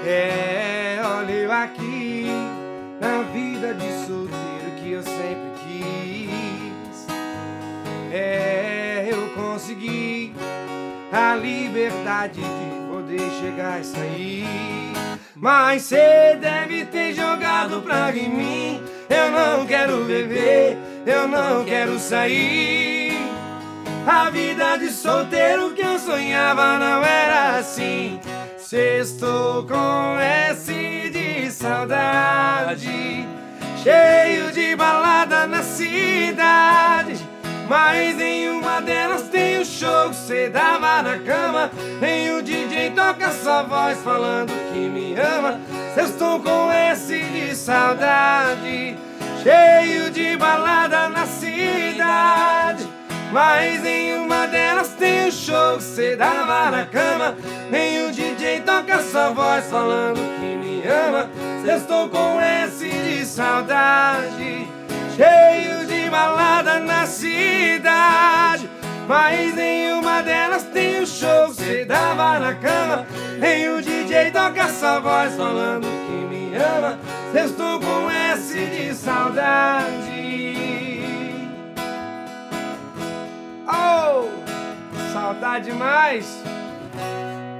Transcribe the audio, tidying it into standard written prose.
Olha eu aqui, na vida de solteiro que eu sempre quis. Eu consegui a liberdade de poder chegar e sair. Mas cê deve ter jogado praga em mim. Eu não quero beber, eu não quero sair. A vida de solteiro que eu sonhava não era assim. Sextou com S de saudade, cheio de balada na cidade. Mas em uma delas tem o show que cê dava na cama. Nem o DJ toca sua voz falando que me ama. Sextou com S de saudade, cheio de balada na cidade. Mas em uma delas tem o show que cê dava na cama. Nem o DJ toca sua voz falando que me ama. Sextou com S de saudade, cheio de balada na cidade. Mas em uma delas tem o show que cê dava na cama. Nem o DJ toca sua voz falando que me ama. Sextou com S de saudade. Oh, saudade demais.